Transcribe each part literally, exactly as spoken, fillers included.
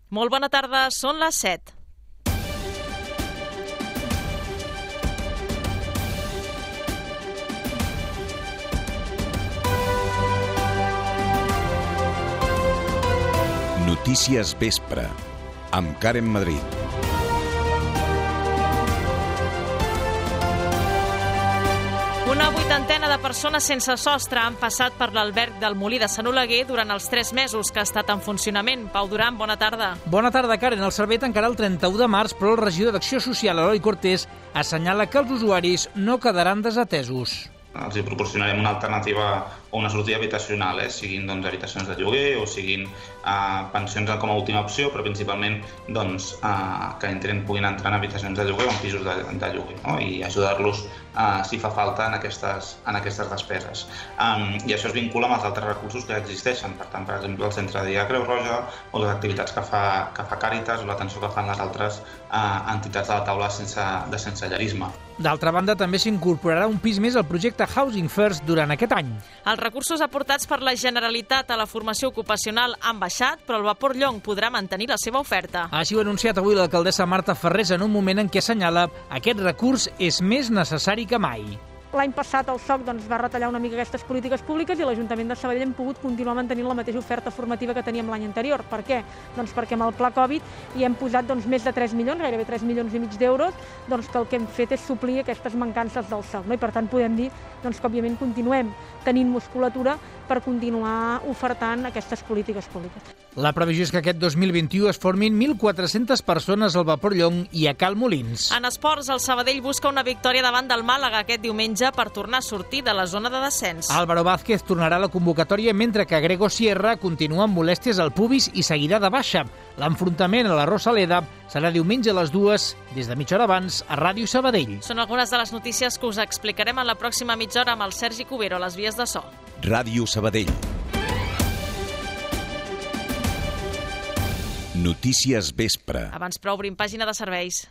Molt bona tarda, són les set. Notícies Vespre, amb Karen Madrid. Una vuitantena de persones sense sostre han passat per l'alberg del Molí de Sant Oleguer durant els tres mesos que ha estat en funcionament. Pau Duran, bona tarda. Bona tarda, Karen. El servei tancarà el trenta-u de març, però el regidor d'Acció Social, Eloi Cortés, assenyala que els usuaris no quedaran desatesos. Els hi proporcionarem una alternativa o una sortida habitacional, eh? siguin doncs, habitacions de lloguer o siguin eh, pensions com a última opció, però principalment doncs, eh, que entren, puguin entrar en habitacions de lloguer o en pisos de, de lloguer, no? I ajudar-los eh, si fa falta en aquestes, en aquestes despeses. Um, I això es vincula amb els altres recursos que existeixen, per tant, per exemple, el centre de dia Creu Roja o les activitats que fa, que fa Càritas o l'atenció que fan les altres eh, entitats de la taula sense, de sensellarisme. D'altra banda, també s'incorporarà un pis més al projecte Housing First durant aquest any. Els recursos aportats per la Generalitat a la formació ocupacional han baixat, però el Vapor Llonc podrà mantenir la seva oferta. Així ho ha anunciat avui l'alcaldessa Marta Ferrés en un moment en què assenyala aquest recurs és més necessari que mai. L'any passat el S O C doncs, va retallar una mica aquestes polítiques públiques i l'Ajuntament de Sabadell hem pogut continuar mantenint la mateixa oferta formativa que teníem l'any anterior. Per què? Doncs perquè amb el pla Covid hi hem posat doncs, més de tres milions, gairebé tres milions i mig d'euros, doncs, que el que hem fet és suplir aquestes mancances del S O C. No? I per tant podem dir doncs, que òbviament continuem tenint musculatura per continuar ofertant aquestes polítiques públiques. La previsió és que aquest dos mil vint-i-u es formin mil quatre-centes persones al Vapor Llonc i a Cal Molins. En esports, el Sabadell busca una victòria davant del Màlaga aquest diumenge per tornar a sortir de la zona de descens. Álvaro Vázquez tornarà a la convocatòria mentre que Grego Sierra continua amb molèsties al pubis i seguirà de baixa. L'enfrontament a la Rosaleda serà diumenge a les dues, des de mitja hora abans, a Ràdio Sabadell. Són algunes de les notícies que us explicarem en la pròxima mitja hora amb el Sergi Cubero a les vies de so. Ràdio Sabadell. Notícies Vespre. Abans però obrim pàgina de serveis.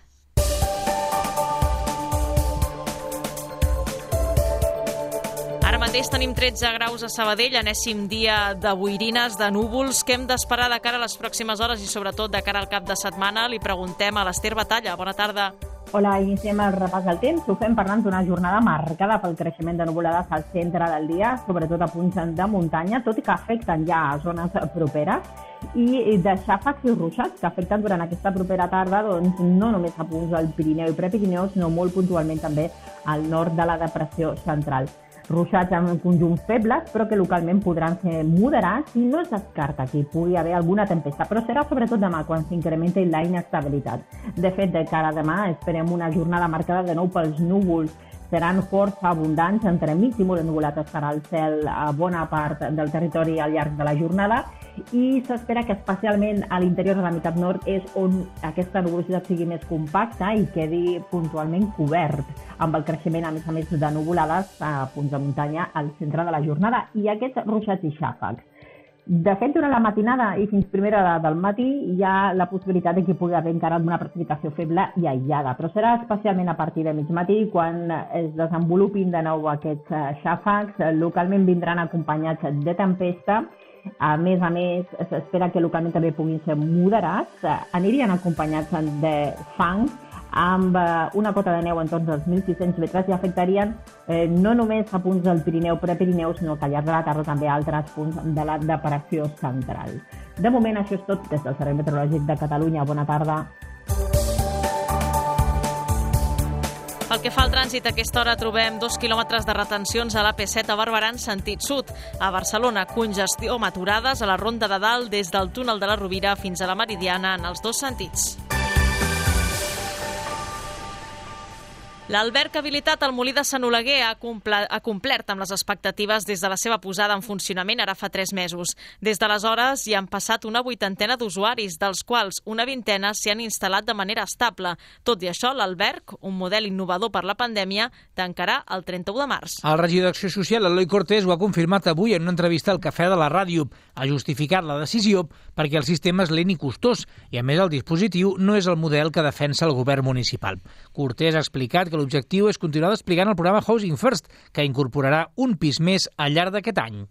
Ara mateix tenim tretze graus a Sabadell, enèsim dia de boirines, de núvols. Què hem d'esperar de cara a les pròximes hores i sobretot de cara al cap de setmana? Li preguntem a l'Ester Batalla. Bona tarda. Hola, iniciem el repàs del temps. Ho fem parlant d'una jornada marcada pel creixement de nuvolades al centre del dia, sobretot a punts de muntanya, tot i que afecten ja a zones properes, i de xàfecs i ruixats que afecten durant aquesta propera tarda doncs, no només a punts del Pirineu i Prepirineu, sinó molt puntualment també al nord de la depressió central. Ruixats en conjunts febles, però que localment podran ser moderats i no es descarta que hi pugui haver alguna tempesta, però serà sobretot demà quan s'incrementi la inestabilitat. De fet, de cara a demà esperem una jornada marcada de nou pels núvols. Seran força abundants, entre mig i molt ennuvolat estarà el cel a bona part del territori al llarg de la jornada i s'espera que especialment a l'interior de la meitat nord és on aquesta nuvolositat sigui més compacta i quedi puntualment cobert, amb el creixement, a més a més, de nuvolades a punts de muntanya al centre de la jornada i aquests ruixats i xàfecs. De fet, durant la matinada i fins primera hora del matí hi ha la possibilitat de que hi pugui haver encara alguna precipitació feble i aïllada, però serà especialment a partir de mig matí quan es desenvolupin de nou aquests xàfecs. Localment vindran acompanyats de tempesta. A més a més, s'espera que localment també puguin ser moderats. Anirien acompanyats de fang amb una cota de neu entorn dels mil sis-cents metres i afectarien eh, no només a punts del Pirineu, Prepirineu, sinó que al llarg de la tarda també a altres punts de la depressió central. De moment, això és tot des del Servei Meteorològic de Catalunya. Bona tarda. Pel que fa al trànsit, a aquesta hora trobem dos quilòmetres de retencions a l'A P set a Barberà en sentit sud. A Barcelona, congestió amb aturades a la Ronda de Dalt des del túnel de la Rovira fins a la Meridiana en els dos sentits. L'alberg habilitat al Molí de Sant Oleguer ha, comple ha complert amb les expectatives des de la seva posada en funcionament ara fa tres mesos. Des d'aleshores hi han passat una vuitantena d'usuaris, dels quals una vintena s'hi han instal·lat de manera estable. Tot i això, l'alberg, un model innovador per la pandèmia, tancarà el trenta-u de març. El regidor d'Acció Social, Eloi Cortés, ho ha confirmat avui en una entrevista al Cafè de la Ràdio. Ha justificat la decisió perquè el sistema és lent i costós i, a més, el dispositiu no és el model que defensa el govern municipal. Cortés ha explicat que l'objectiu és continuar desplegant el programa Housing First, que incorporarà un pis més al llarg d'aquest any.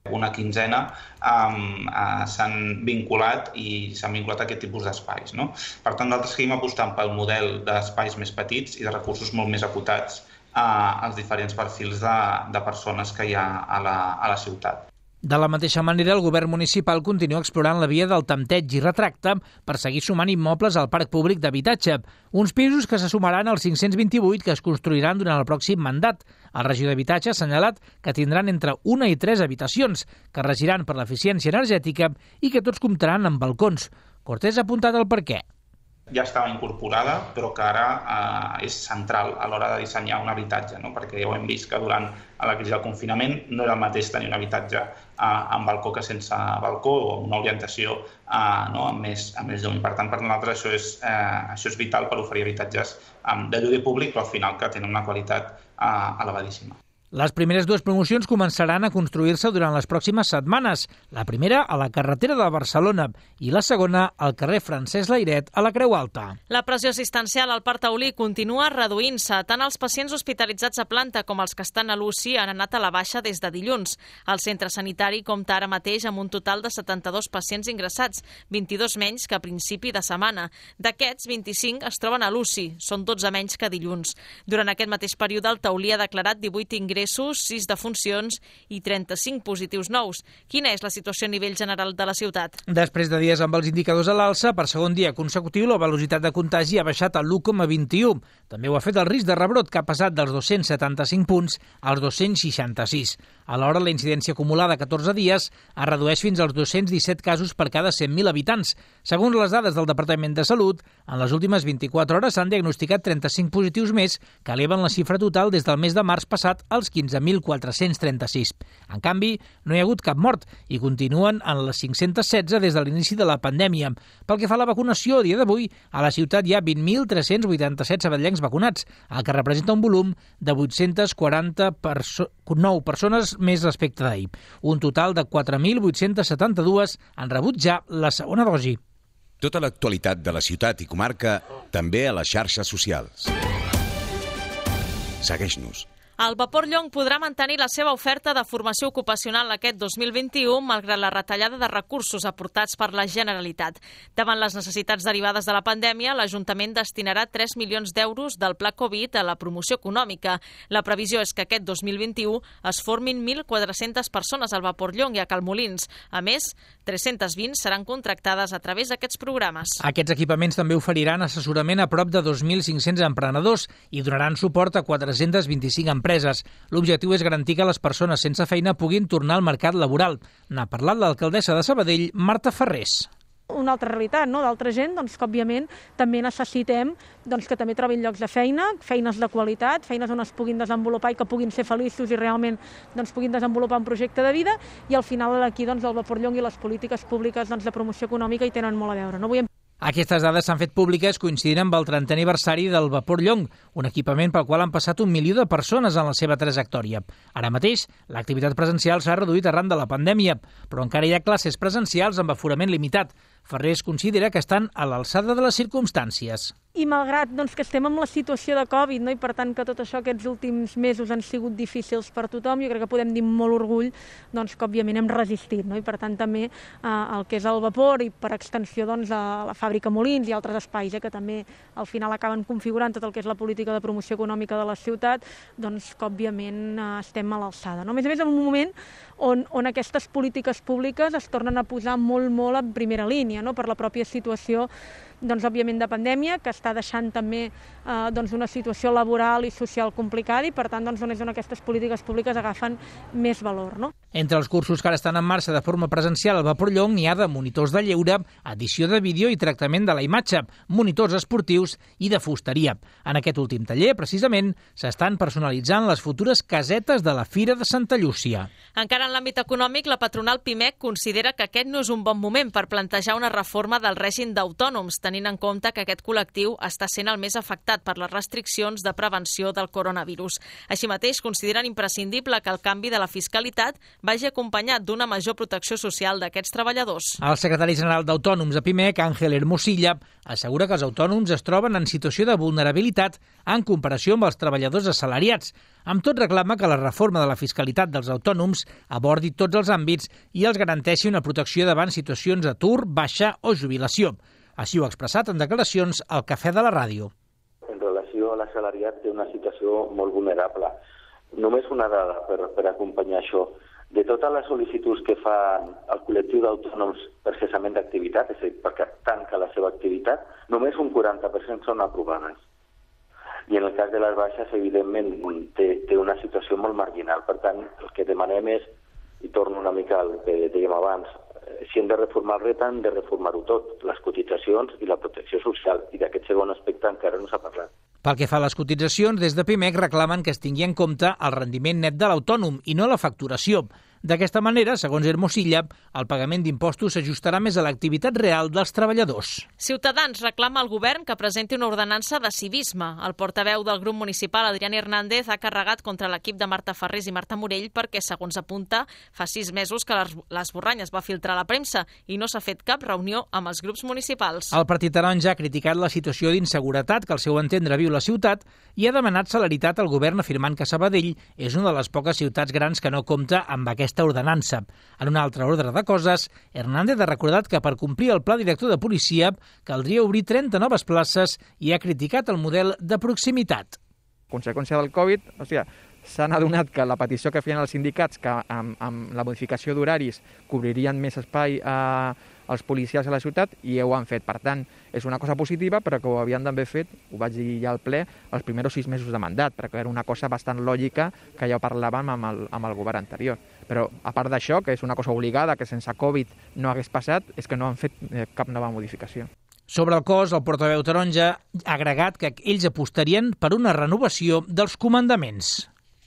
una quinzena um, uh, s'han vinculat i s'han vinculat a aquest tipus d'espais, no? Per tant, nosaltres seguim apostant pel model d'espais més petits i de recursos molt més acotats uh, als diferents perfils de, de persones que hi ha a la, a la ciutat. De la mateixa manera, el govern municipal continua explorant la via del tempteig i retracte per seguir sumant immobles al parc públic d'habitatge, uns pisos que se sumaran als cinc-cents vint-i-vuit que es construiran durant el pròxim mandat. El regidor d'Habitatge ha assenyalat que tindran entre una i tres habitacions, que regiran per l'eficiència energètica i que tots comptaran amb balcons. Cortés ha apuntat el per què. Ja estava incorporada, però que ara eh, és central a l'hora de dissenyar un habitatge, no? Perquè ja ho hem vist que durant la crisi del confinament no era el mateix tenir un habitatge eh, amb balcó que sense balcó o una orientació eh, no? amb, més, amb més llum. Per tant, per nosaltres això és, eh, això és vital per oferir habitatges eh, de lloguer públic, però al final que tenen una qualitat eh, elevadíssima. Les primeres dues promocions començaran a construir-se durant les pròximes setmanes. La primera a la carretera de Barcelona i la segona al carrer Francesc Layret a la Creu Alta. La pressió assistencial al Parc Taulí continua reduint-se. Tant els pacients hospitalitzats a planta com els que estan a l'U C I han anat a la baixa des de dilluns. El centre sanitari compta ara mateix amb un total de setanta-dos pacients ingressats, vint-i-dos menys que a principi de setmana. D'aquests, vint-i-cinc es troben a l'U C I, són dotze menys que dilluns. Durant aquest mateix període, el Taulí ha declarat divuit ingressos, sis defuncions i trenta-cinc positius nous. Quina és la situació a nivell general de la ciutat? Després de dies amb els indicadors a l'alça, per segon dia consecutiu la velocitat de contagi ha baixat a l'u coma vint-i-u. També ho ha fet el risc de rebrot, que ha passat dels dos-cents setanta-cinc punts als dos-cents seixanta-sis. Alhora, la incidència acumulada a catorze dies es redueix fins als dos-cents disset casos per cada cent mil habitants. Segons les dades del Departament de Salut, en les últimes vint-i-quatre hores s'han diagnosticat trenta-cinc positius més, que eleven la xifra total des del mes de març passat als quinze mil quatre-cents trenta-sis. En canvi, no hi ha hagut cap mort i continuen en les cinc-cents setze des de l'inici de la pandèmia. Pel que fa a la vacunació, a dia d'avui, a la ciutat hi ha vint mil tres-cents vuitanta-set sabadellencs vacunats, el que representa un volum de vuit-cents quaranta perso- nou persones més respecte d'ahir. Un total de quatre mil vuit-cents setanta-dos han rebut ja la segona dosi. Tota l'actualitat de la ciutat i comarca també a les xarxes socials. Segueix-nos. El Vapor Llong podrà mantenir la seva oferta de formació ocupacional aquest dos mil vint-i-u malgrat la retallada de recursos aportats per la Generalitat. Davant les necessitats derivades de la pandèmia, l'Ajuntament destinarà tres milions d'euros del Pla Covid a la promoció econòmica. La previsió és que aquest dos mil vint-i-u es formin mil quatre-centes persones al Vapor Llong i a Calmolins. A més, tres-centes vint seran contractades a través d'aquests programes. Aquests equipaments també oferiran assessorament a prop de dos mil cinc-cents emprenedors i donaran suport a quatre-cents vint-i-cinc empreses. L'objectiu és garantir que les persones sense feina puguin tornar al mercat laboral. N'ha parlat l'alcaldessa de Sabadell, Marta Ferrés. Una altra realitat, no? D'altra gent, doncs, que òbviament també necessitem doncs, que també trobin llocs de feina, feines de qualitat, feines on es puguin desenvolupar i que puguin ser feliços i realment doncs, puguin desenvolupar un projecte de vida, i al final aquí doncs, el Vapor Llong i les polítiques públiques doncs, de promoció econòmica hi tenen molt a veure. No vull Aquestes dades s'han fet públiques coincidint amb el trentè aniversari del Vapor Llong, un equipament pel qual han passat un milió de persones en la seva trajectòria. Ara mateix, l'activitat presencial s'ha reduït arran de la pandèmia, però encara hi ha classes presencials amb aforament limitat. Ferrés considera que estan a l'alçada de les circumstàncies. I malgrat doncs, que estem en la situació de Covid, no? I per tant que tot això aquests últims mesos han sigut difícils per tothom, jo crec que podem dir amb molt orgull doncs, que òbviament hem resistit, no? I per tant també eh, el que és el vapor i per extensió doncs, a la fàbrica Molins i altres espais eh, que també al final acaben configurant tot el que és la política de promoció econòmica de la ciutat, doncs que òbviament eh, estem a l'alçada. No? A més a més, en un moment on, on aquestes polítiques públiques es tornen a posar molt, molt en primera línia, no? Per la pròpia situació doncs, òbviament de pandèmia, que està deixant també eh, doncs, una situació laboral i social complicada i, per tant, doncs, on és on aquestes polítiques públiques agafen més valor. No? Entre els cursos que ara estan en marxa de forma presencial al Vapor Llong n'hi ha de monitors de lleure, edició de vídeo i tractament de la imatge, monitors esportius i de fusteria. En aquest últim taller, precisament, s'estan personalitzant les futures casetes de la Fira de Santa Llúcia. Encara en l'àmbit econòmic, la patronal Pimec considera que aquest no és un bon moment per plantejar una reforma del règim d'autònoms, tenint en compte que aquest col·lectiu està sent el més afectat per les restriccions de prevenció del coronavirus. Així mateix, consideren imprescindible que el canvi de la fiscalitat vagi acompanyat d'una major protecció social d'aquests treballadors. El secretari general d'Autònoms a Pimec, Ángel Hermosilla, assegura que els autònoms es troben en situació de vulnerabilitat en comparació amb els treballadors assalariats. Amb tot, reclama que la reforma de la fiscalitat dels autònoms abordi tots els àmbits i els garanteixi una protecció davant situacions d'atur, baixa o jubilació. Així ho ha expressat en declaracions al Cafè de la Ràdio. En relació a l'assalariat té una situació molt vulnerable. Només una dada per, per acompanyar això. De totes les sol·licituds que fa el col·lectiu d'autònoms per cessament d'activitat, és a dir, perquè tanca la seva activitat, només un quaranta per cent són aprovades. I en el cas de les baixes, evidentment, té, té una situació molt marginal. Per tant, el que demanem és, i torno una mica al que dèiem abans, si hem de reformar el reta, hem de reformar-ho tot, les cotitzacions i la protecció social. I d'aquest segon aspecte encara no s'ha parlat. Pel que fa a les cotitzacions, des de Pimec reclamen que es tingui en compte el rendiment net de l'autònom i no la facturació. D'aquesta manera, segons Hermosilla, el pagament d'impostos s'ajustarà més a l'activitat real dels treballadors. Ciutadans reclama al govern que presenti una ordenança de civisme. El portaveu del grup municipal, Adrián Hernández, ha carregat contra l'equip de Marta Farrés i Marta Morell perquè, segons apunta, fa sis mesos que l'esborrany es va filtrar a la premsa i no s'ha fet cap reunió amb els grups municipals. El Partit Taronja ha criticat la situació d'inseguretat que al seu entendre viu la ciutat i ha demanat celeritat al govern afirmant que Sabadell és una de les poques ciutats grans que no compta amb aquesta ordenança. En un altre ordre de coses, Hernández ha recordat que per complir el pla director de policia caldria obrir trenta noves places i ha criticat el model de proximitat. Conseqüència del Covid, o sigui, s'han adonat que la petició que feien els sindicats, que amb, amb la modificació d'horaris cobririen més espai a, als policials a la ciutat, i ho han fet. Per tant, és una cosa positiva, però que ho havien d'haver fet, ho vaig dir ja al ple, els primers sis mesos de mandat, perquè era una cosa bastant lògica que ja ho parlàvem amb el, amb el govern anterior. Però, a part d'això, que és una cosa obligada, que sense Covid no hagués passat, és que no han fet eh, cap nova modificació. Sobre el cos, el portaveu taronja ha agregat que ells apostarien per una renovació dels comandaments.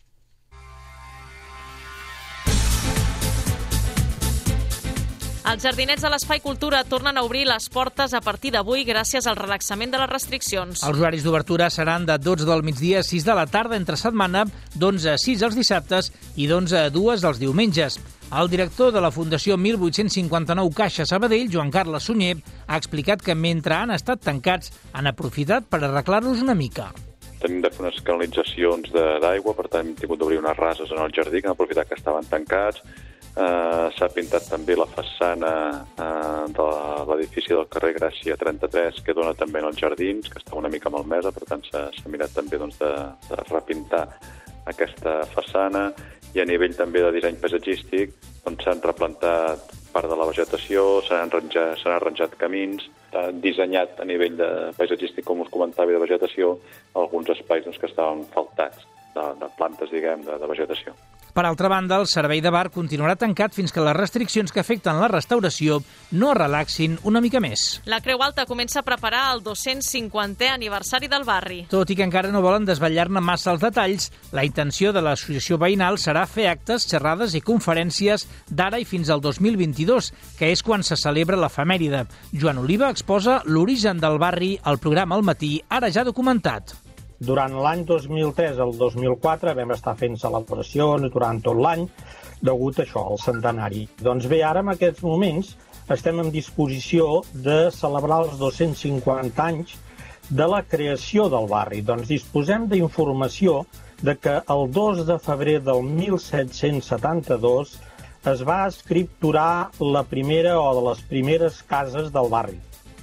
Els jardinets de l'Espai Cultura tornen a obrir les portes a partir d'avui gràcies al relaxament de les restriccions. Els horaris d'obertura seran de dotze del migdia a sis de la tarda entre setmana, d'onze a sis els dissabtes i d'onze a dues els diumenges. El director de la Fundació mil vuit-cents cinquanta-nou Caixa Sabadell, Joan Carles Sunyer, ha explicat que mentre han estat tancats han aprofitat per arreglar-los una mica. Hem de fer unes canalitzacions d'aigua, per tant hem tingut d'obrir unes rases en el jardí que hem aprofitat que estaven tancats. Uh, s'ha pintat també la façana uh, de l'edifici del carrer Gràcia trenta-tres, que dona també en els jardins, que estava una mica malmesa, per tant s'ha mirat també doncs, de, de repintar aquesta façana, i a nivell també de disseny paisatgístic doncs, s'han replantat part de la vegetació, s'han arranjat, s'han arranjat camins, s'ha dissenyat a nivell de paisatgístic, com us comentava, de vegetació, alguns espais doncs, que estaven faltats de, de plantes, diguem, de, de vegetació. Per altra banda, el servei de bar continuarà tancat fins que les restriccions que afecten la restauració no es relaxin una mica més. La Creu Alta comença a preparar el dos-cents cinquantè aniversari del barri. Tot i que encara no volen desvetllar-ne massa els detalls, la intenció de l'associació veïnal serà fer actes, xerrades i conferències d'ara i fins al dos mil vint-i-dos, que és quan se celebra l'efemèride. Joan Oliva exposa l'origen del barri al programa Al matí, ara ja documentat. Durant l'any dos mil tres al dos mil quatre vam estar fent celebracions durant tot l'any, degut a això, al centenari. Doncs bé, ara en aquests moments estem en disposició de celebrar els dos-cents cinquanta anys de la creació del barri. Doncs disposem d'informació de que el dos de febrer del mil set-cents setanta-dos es va escripturar la primera o de les primeres cases del barri.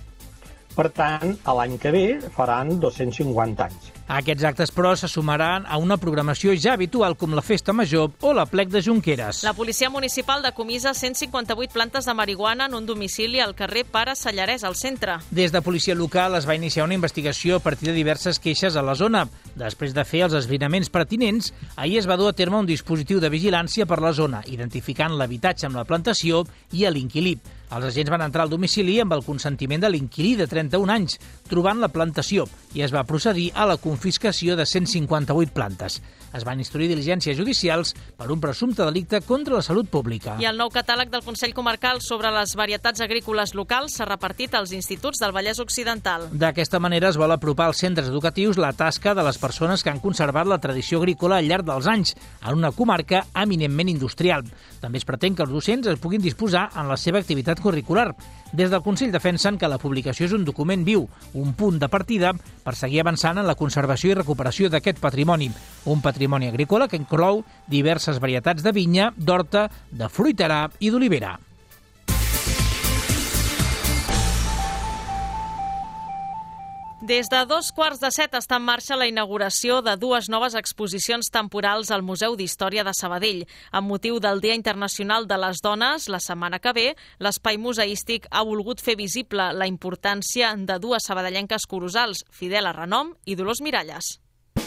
Per tant, l'any que ve faran dos-cents cinquanta anys. Aquests actes, però, se sumaran a una programació ja habitual com la Festa Major o la Plec de Junqueras. La Policia Municipal decomissa cent cinquanta-vuit plantes de marihuana en un domicili al carrer Pare Sallarès, al centre. Des de policia local es va iniciar una investigació a partir de diverses queixes a la zona. Després de fer els esbrinaments pertinents, ahir es va dur a terme un dispositiu de vigilància per la zona, identificant l'habitatge amb la plantació i l'inquilí. Els agents van entrar al domicili amb el consentiment de l'inquilí de trenta-un anys, trobant la plantació, i es va procedir a la confiscació de cent cinquanta-vuit plantes. es van instruir diligències judicials per un presumpte delicte contra la salut pública. I el nou catàleg del Consell Comarcal sobre les varietats agrícoles locals s'ha repartit als instituts del Vallès Occidental. D'aquesta manera es vol apropar als centres educatius la tasca de les persones que han conservat la tradició agrícola al llarg dels anys, en una comarca eminentment industrial. També es pretén que els docents es puguin disposar en la seva activitat curricular. Des del Consell defensen que la publicació és un document viu, un punt de partida per seguir avançant en la conservació i recuperació d'aquest patrimoni. Un patrimoni agrícola que inclou diverses varietats de vinya, d'horta, de fruiterà i d'olivera. Des de dos quarts de set està en marxa la inauguració de dues noves exposicions temporals al Museu d'Història de Sabadell. Amb motiu del Dia Internacional de les Dones, la setmana que ve, l'espai museístic ha volgut fer visible la importància de dues sabadellenques colossals, Fidel Renom i Dolors Miralles.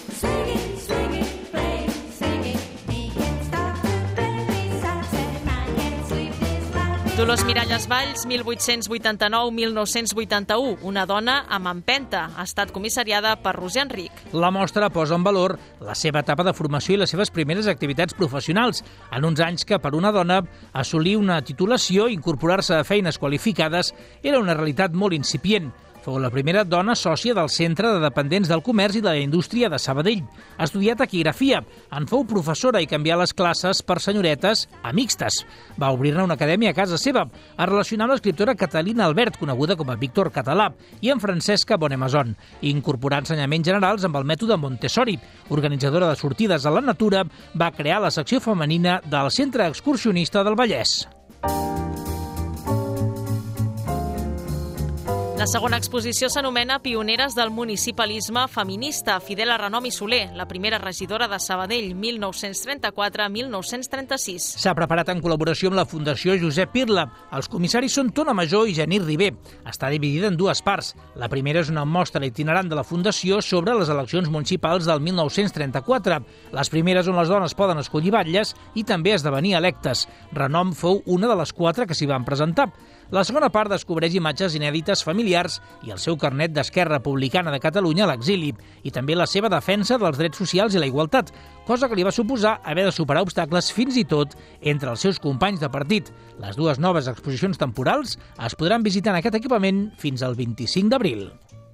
Dolors Miralles Valls, mil vuit-cents vuitanta-nou a mil nou-cents vuitanta-u, una dona amb empenta, ha estat comissariada per Roser Enric. La mostra posa en valor la seva etapa de formació i les seves primeres activitats professionals, en uns anys que per una dona assolir una titulació i incorporar-se a feines qualificades era una realitat molt incipient. Fou la primera dona sòcia del Centre de Dependents del Comerç i de la Indústria de Sabadell. Ha estudiat taquigrafia, en fou professora i canvià les classes per senyoretes a mixtes. Va obrir-ne una acadèmia a casa seva. Es relacionà amb l'escriptora Catalina Albert, coneguda com a Víctor Català, i amb Francesca Bonemaison, i incorporà ensenyaments generals amb el mètode Montessori. Organitzadora de sortides a la natura, va crear la secció femenina del Centre Excursionista del Vallès. La segona exposició s'anomena Pioneres del municipalisme feminista, Fidel Renom i Soler, la primera regidora de Sabadell, mil nou-cents trenta-quatre a mil nou-cents trenta-sis. S'ha preparat en col·laboració amb la Fundació Josep Pirla. Els comissaris són Tona Major i Genís Ribé. Està dividida en dues parts. La primera és una mostra itinerant de la Fundació sobre les eleccions municipals del mil nou-cents trenta-quatre. Les primeres on les dones poden escollir batlles i també esdevenir electes. Renom fou una de les quatre que s'hi van presentar. La segona part descobreix imatges inèdites familiars i el seu carnet d'Esquerra Republicana de Catalunya a l'exili, i també la seva defensa dels drets socials i la igualtat, cosa que li va suposar haver de superar obstacles fins i tot entre els seus companys de partit. Les dues noves exposicions temporals es podran visitar en aquest equipament fins al vint-i-cinc d'abril.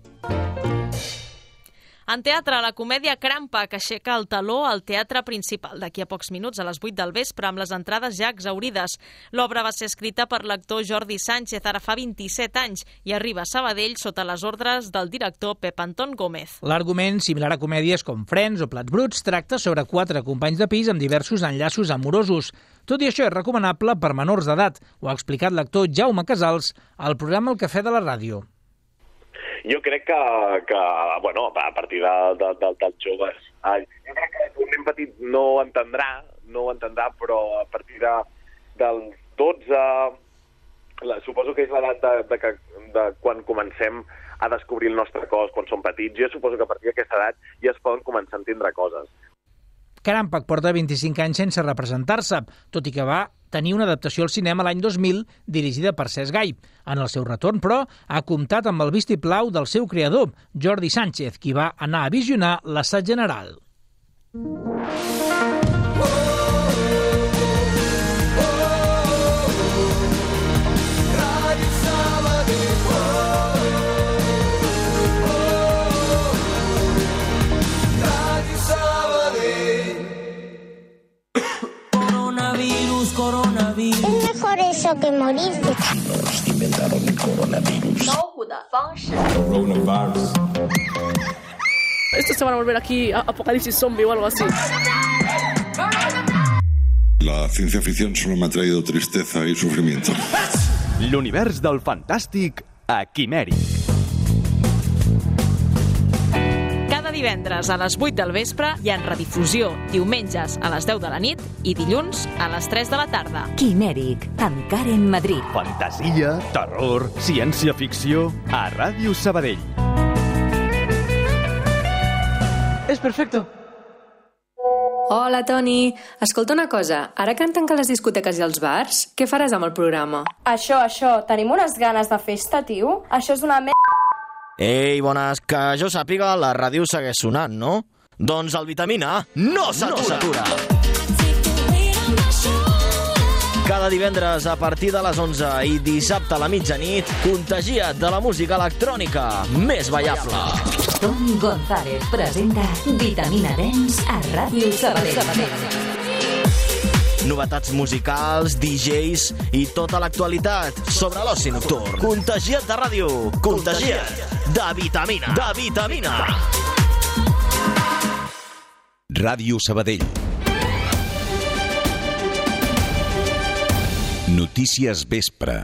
En teatre, la comèdia Crampa, que aixeca el taló al Teatre Principal d'aquí a pocs minuts, a les vuit del vespre, amb les entrades ja exhaurides. L'obra va ser escrita per l'actor Jordi Sánchez ara fa vint-i-set anys i arriba a Sabadell sota les ordres del director Pep Anton Gómez. L'argument, similar a comèdies com Friends o Plats Bruts, tracta sobre quatre companys de pis amb diversos enllaços amorosos. Tot i això és recomanable per menors d'edat, ho ha explicat l'actor Jaume Casals al programa El Cafè de la Ràdio. Jo crec que, que bueno, a partir de, de, de, dels joves, eh, jo crec que un nen petit no ho entendrà, no ho entendrà, però a partir de, dels dotze, la, suposo que és l'edat de, de, de quan comencem a descobrir el nostre cos, quan som petits. Jo suposo que a partir d'aquesta edat ja es poden començar a entendre coses. Crampa porta vint-i-cinc anys sense representar-se, tot i que va tenir una adaptació al cinema l'any dos mil dirigida per Cesc Gai. En el seu retorn, però, ha comptat amb el vistiplau del seu creador, Jordi Sánchez, qui va anar a visionar l'assaig general. Coronavirus. Es mejor eso que morirse. Nos inventaron el coronavirus. Coronavirus. Estos se van a volver aquí a apocalipsis zombie o algo así. La ciencia ficción solo me ha traído tristeza y sufrimiento. L'univers del fantàstic a Quimèric. Divendres a les vuit del vespre i en redifusió diumenges a les deu de la nit i dilluns a les tres de la tarda. Quimèric, amb Karen Madrid. Fantasia, terror, ciència-ficció a Ràdio Sabadell. És perfecte. Hola, Toni. Escolta una cosa, ara que han tancat les discoteques i els bars, què faràs amb el programa? Això, això, tenim unes ganes de festa, tio. Això és una merda. Ei, bones, que jo sàpiga, la ràdio segueix sonant, no? Doncs el Vitamina no s'atura. Cada divendres a partir de les onze i dissabte a la mitjanit, contagia't de la música electrònica més ballable. Toni González presenta Vitamina Dance a Ràdio Sabadell. Novetats musicals, D Js i tota l'actualitat sobre l'oci nocturn. Contagia't de ràdio, contagia't de vitamina, de vitamina. Ràdio Sabadell. Notícies vespre.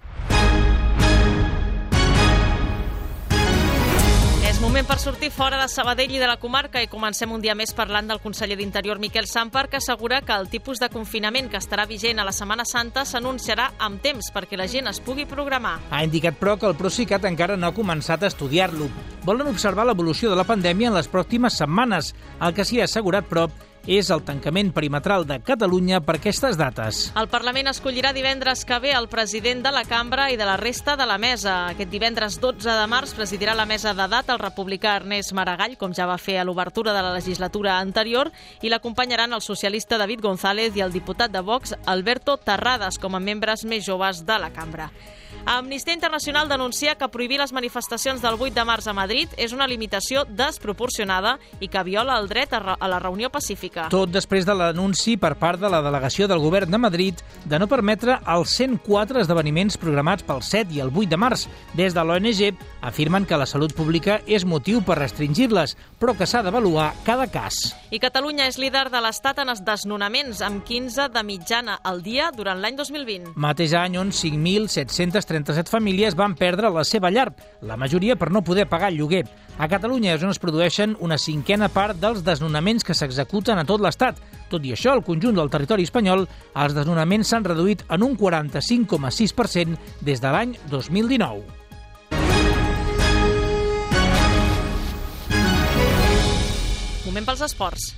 És moment per sortir fora de Sabadell i de la comarca i comencem un dia més parlant del conseller d'Interior Miquel Sàmper, que assegura que el tipus de confinament que estarà vigent a la Setmana Santa s'anunciarà amb temps perquè la gent es pugui programar. Ha indicat, però, que el Procicat encara no ha començat a estudiar-lo. Volen observar l'evolució de la pandèmia en les pròximes setmanes. El que s'hi ha assegurat, però, és el tancament perimetral de Catalunya per aquestes dates. El Parlament escollirà divendres que ve el president de la Cambra i de la resta de la mesa. Aquest divendres dotze de març presidirà la mesa d'edat el republicà Ernest Maragall, com ja va fer a l'obertura de la legislatura anterior, i l'acompanyaran el socialista David González i el diputat de Vox Alberto Terrades com a membres més joves de la Cambra. Amnistia Internacional denuncia que prohibir les manifestacions del vuit de març a Madrid és una limitació desproporcionada i que viola el dret a la reunió pacífica. Tot després de l'anunci per part de la delegació del govern de Madrid de no permetre els cent quatre esdeveniments programats pel set i el vuit de març. Des de l'O N G afirmen que la salut pública és motiu per restringir-les, però que s'ha d'avaluar cada cas. I Catalunya és líder de l'Estat en els desnonaments, amb quinze de mitjana al dia durant l'any dos mil vint. Mateix any on cinc mil set-cents trenta-set famílies van perdre la seva llar, la majoria per no poder pagar el lloguer. A Catalunya és on es produeixen una cinquena part dels desnonaments que s'executen a tot l'Estat. Tot i això, al conjunt del territori espanyol, els desnonaments s'han reduït en un quaranta-cinc coma sis per cent des de l'any dos mil dinou. Moment pels esports.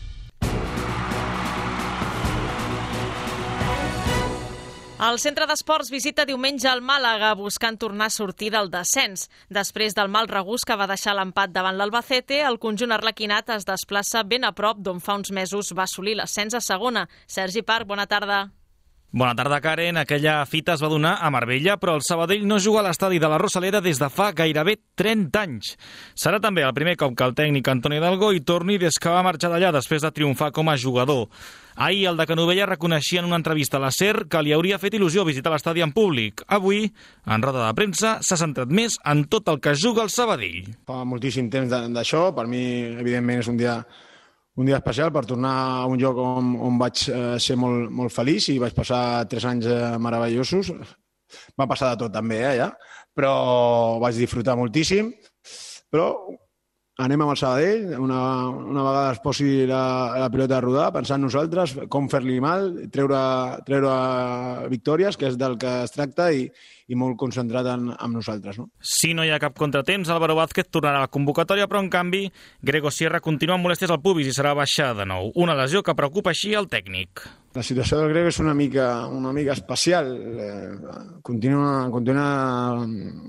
El centre d'esports visita diumenge al Màlaga buscant tornar a sortir del descens. Després del mal regust que va deixar l'empat davant l'Albacete, el conjunt arlequinat es desplaça ben a prop d'on fa uns mesos va assolir l'ascens a segona. Sergi Parc, bona tarda. Bona tarda, Karen. Aquella fita es va donar a Marbella, però el Sabadell no juga a l'estadi de la Rosaleda des de fa gairebé trenta anys. Serà també el primer cop que el tècnic Antoni Hidalgo hi torni des que va marxar d'allà després de triomfar com a jugador. Ahir el de Canovella reconeixia en una entrevista a la SER que li hauria fet il·lusió visitar l'estadi en públic. Avui, en roda de premsa, s'ha centrat més en tot el que juga el Sabadell. Fa moltíssim temps d'això. Per mi, evidentment, és un dia un dia especial per tornar a un lloc on, on vaig eh, ser molt, molt feliç i vaig passar tres anys eh, meravellosos. Va passar de tot també, eh, ja. Però vaig disfrutar moltíssim. Però anem amb el Sabadell, una, una vegada es posi la, la pilota a rodar, pensar en nosaltres, com fer-li mal, treure, treure victòries, que és del que es tracta, i, i molt concentrat en, en nosaltres. No? Si no hi ha cap contratemps, Álvaro Vázquez tornarà a la convocatòria, però en canvi Grego Sierra continua amb molèsties al pubis i serà baixada de nou. Una lesió que preocupa així el tècnic. La situació del Grego és una mica, una mica especial. Eh, continua, continua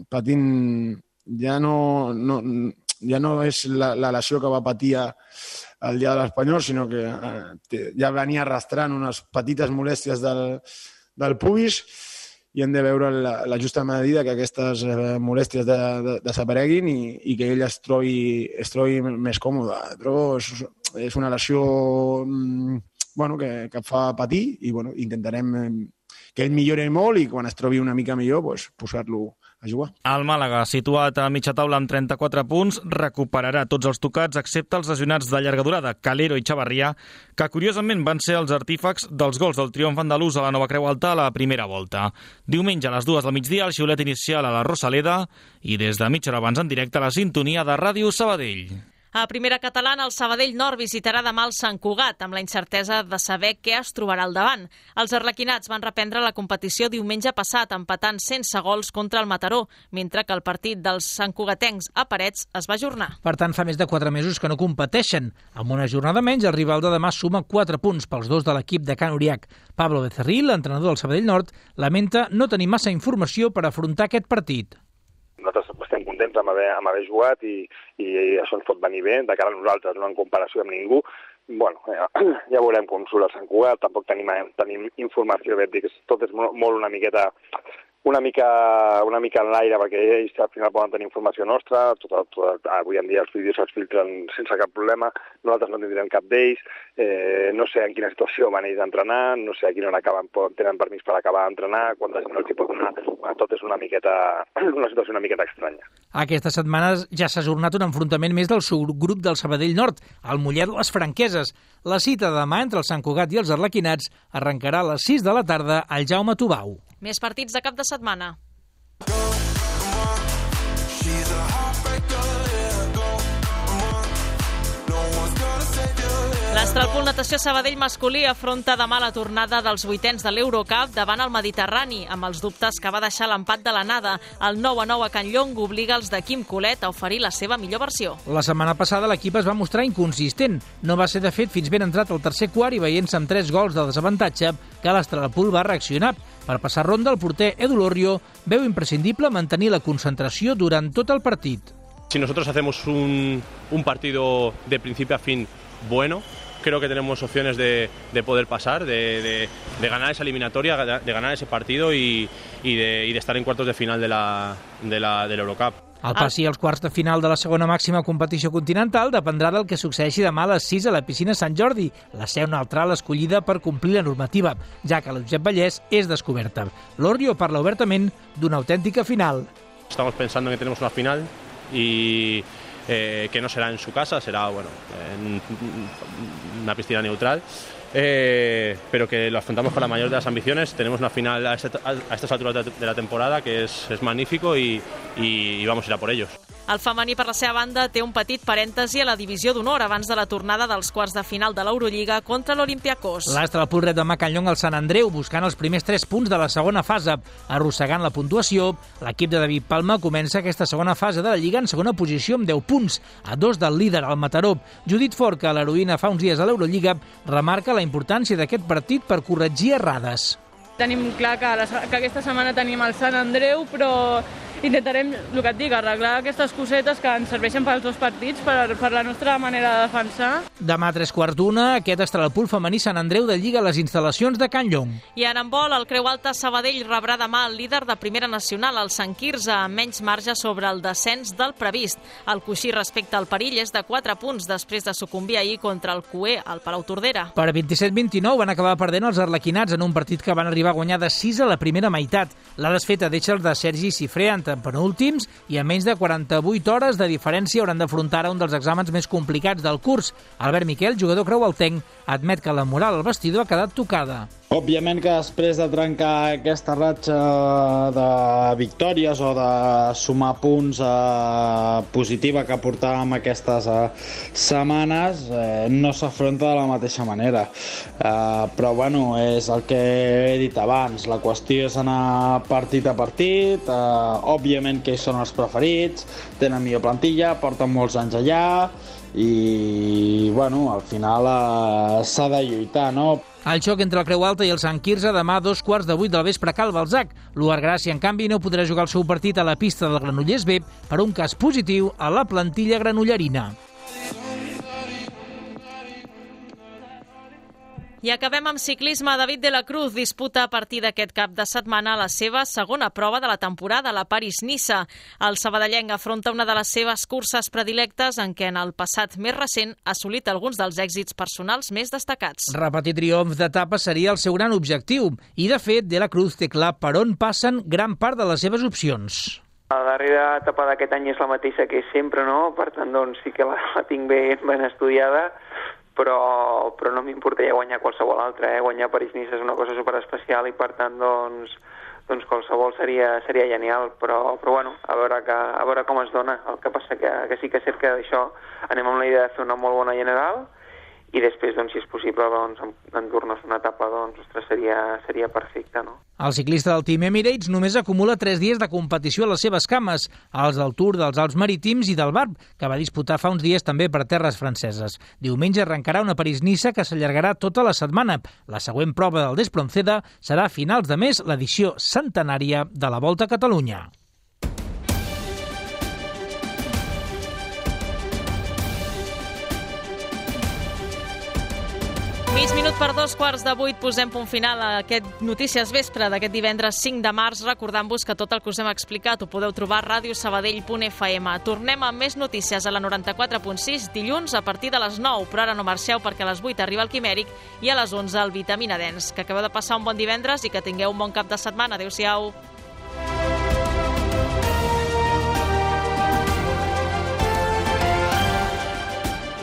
patint, ja no... no ja no és la, la lesió que va patir el dia de l'Espanyol, sinó que eh, ja venia arrastrant unes petites molèsties del, del pubis i hem de veure la, la justa medida que aquestes eh, molèsties de, de, desapareguin i, i que ell es trobi, es trobi més còmode. Però és, és una lesió mm, bueno, que, que fa patir i bueno, intentarem que ell millori molt i quan es trobi una mica millor pues, posar-lo a jugar. El Màlaga, situat a mitja taula amb trenta-quatre punts, recuperarà tots els tocats excepte els lesionats de llarga durada, Calero i Chavarria, que curiosament van ser els artífecs dels gols del triomf andalús a la Nova Creu Alta a la primera volta. Diumenge a les dues del migdia el xiulet inicial a la Rosaleda i des de mitja hora abans en directe a la sintonia de Ràdio Sabadell. A primera catalana, el Sabadell Nord visitarà demà el Sant Cugat, amb la incertesa de saber què es trobarà al davant. Els arlequinats van reprendre la competició diumenge passat, empatant sense gols contra el Mataró, mentre que el partit dels santcugatencs a Parets es va ajornar. Per tant, fa més de quatre mesos que no competeixen. Amb una jornada menys, el rival de demà suma quatre punts pels dos de l'equip de Can Uriac. Pablo Becerril, l'entrenador del Sabadell Nord, lamenta no tenir massa informació per afrontar aquest partit. Nosaltres estem contents contents amb haver, amb haver jugat i, i això ens pot venir bé de cara a nosaltres, no en comparació amb ningú. Bueno, ja, ja veurem com surt el Sant Cugat, tampoc tenim, tenim informació, bé, dic, tot és molt, molt una miqueta una mica, una mica en l'aire, perquè ells al final poden tenir informació nostra, tot, tot, avui en dia els vídeos els filtren sense cap problema, nosaltres no tindrem cap d'ells, eh, no sé en quina situació van ells a entrenar, no sé a quina hora acaben, tenen permís per acabar d'entrenar, quanta gent els hi pot donar, bueno, tot és una miqueta, una situació una miqueta estranya. Aquesta setmana ja s'ha ajornat un enfrontament més del subgrup del Sabadell Nord, el Mollet Les Franqueses. La cita demà entre el Sant Cugat i els Arlequinats arrencarà a les sis de la tarda al Jaume Tubau. Més partits de cap de setmana. L'Estralpool Natació Sabadell masculí afronta demà la tornada dels vuitens de l'Eurocup davant el Mediterrani, amb els dubtes que va deixar l'empat de l'anada. El nou a nou a Can Llong obliga els de Quim Colet a oferir la seva millor versió. La setmana passada l'equip es va mostrar inconsistent. No va ser, de fet, fins ben entrat al tercer quart i veient-se amb tres gols de desavantatge que l'Estralpool va reaccionar. Per passar ronda, el porter Edu Lorrio veu imprescindible mantenir la concentració durant tot el partit. Si nosotros hacemos un, un partido de principio a fin bueno, creo que tenemos opciones de, de poder pasar, de, de, de ganar esa eliminatoria, de ganar ese partido y, y, de, y de estar en cuartos de final de la, de la, de l'Eurocup. El passi als quarts de final de la segona màxima competició continental dependrà del que succeeixi demà a les sis a la piscina Sant Jordi, la seu neutral escollida per complir la normativa, ja que l'Josep Vallès és descoberta. Lorrio parla obertament d'una autèntica final. Estamos pensando en que tenemos una final y eh, que no será en su casa, será bueno, en una piscina neutral, eh, pero que lo afrontamos con la mayor de las ambiciones. Tenemos una final a, este, a estas alturas de la temporada que es, es magnífico y, y, y vamos a ir a por ellos. El femení, per la seva banda, té un petit parèntesi a la divisió d'honor abans de la tornada dels quarts de final de l'Eurolliga contra l'Olympiakos. L'Estralpool rep demà a Can Llong al Sant Andreu, buscant els primers tres punts de la segona fase. Arrossegant la puntuació, l'equip de David Palma comença aquesta segona fase de la Lliga en segona posició amb deu punts, a dos del líder, el Mataró. Judit Forca, l'heroïna fa uns dies a l'Eurolliga, remarca la importància d'aquest partit per corregir errades. Tenim clar que, la, que aquesta setmana tenim el Sant Andreu, però intentarem, el que et dic, arreglar aquestes cosetes que ens serveixen pels dos partits, per, per la nostra manera de defensar. Demà a tres quarts d'una, aquest Estralpool femení Sant Andreu de Lliga a les instal·lacions de Can Llong. I en handbol, el Creu Alta Sabadell rebrà demà el líder de primera nacional, el Sant Quirze, amb menys marge sobre el descens del previst. El coixí respecte al perill és de quatre punts després de sucumbir ahir contra el Cué al Palau Tordera. Per vint-i-set vint-i-nou van acabar perdent els arlequinats en un partit que van arribar a guanyar de sis a la primera meitat. La desfeta deixa els de Sergi Cifré en penúltims i a menys de quaranta-vuit hores de diferència hauran d'afrontar un dels exàmens més complicats del curs. Albert Miquel, jugador creualtenc, admet que la moral al vestidor ha quedat tocada. Òbviament que després de trencar aquesta ratxa de victòries o de sumar punts eh, positiva que portàvem aquestes eh, setmanes, eh, no s'afronta de la mateixa manera. Eh, però bueno, és el que he dit abans, la qüestió és anar partit a partit, eh, òbviament que ells són els preferits, tenen millor plantilla, porten molts anys allà i bueno, al final eh, s'ha de lluitar, no? El xoc entre el Creu Alta i el Sant Quirze demà a dos quarts de vuit del vespre a Cal Balzac. L'U A R Gràcia, en canvi, no podrà jugar el seu partit a la pista del Granollers B per un cas positiu a la plantilla granollerina. I acabem amb ciclisme. David de la Cruz disputa a partir d'aquest cap de setmana la seva segona prova de la temporada, la París-Niça. El sabadellenc afronta una de les seves curses predilectes en què en el passat més recent ha assolit alguns dels èxits personals més destacats. Repetir triomf d'etapa seria el seu gran objectiu i, de fet, de la Cruz té clar per on passen gran part de les seves opcions. La darrera etapa d'aquest any és la mateixa que sempre, no? Per tant, doncs, sí que la, la tinc ben, ben estudiada, però, però no m'importaria guanyar qualsevol altra, eh? Guanyar París-Niça és una cosa superespecial i per tant doncs, doncs qualsevol seria, seria genial, però, però bueno, a veure, que, a veure com es dona. El que passa que, que sí que és cert que d'això anem amb la idea de fer una molt bona general i després, doncs, si és possible, doncs, endur-nos una etapa, doncs, ostres, seria, seria perfecte, no? El ciclista del Team Emirates només acumula tres dies de competició a les seves cames, els del Tour dels Alps Marítims i del Barb, que va disputar fa uns dies també per terres franceses. Diumenge arrencarà una París-Niça que s'allargarà tota la setmana. La següent prova del Despronceda serà a finals de mes l'edició centenària de la Volta a Catalunya. Mig minut per dos quarts de vuit, posem punt final a aquest Notícies Vespre d'aquest divendres cinc de març, recordant-vos que tot el que us hem explicat ho podeu trobar a radio sabadell punt f m. Tornem amb més notícies a la noranta-quatre punt sis dilluns a partir de les nou, però ara no marxeu perquè a les vuit arriba el Quimèric i a les onze el Vitamina Dens. Que acabeu de passar un bon divendres i que tingueu un bon cap de setmana. Adéu-siau.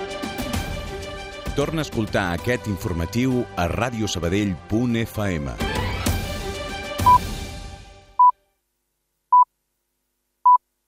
Torna a escoltar aquest informatiu a radio sabadell punt f m.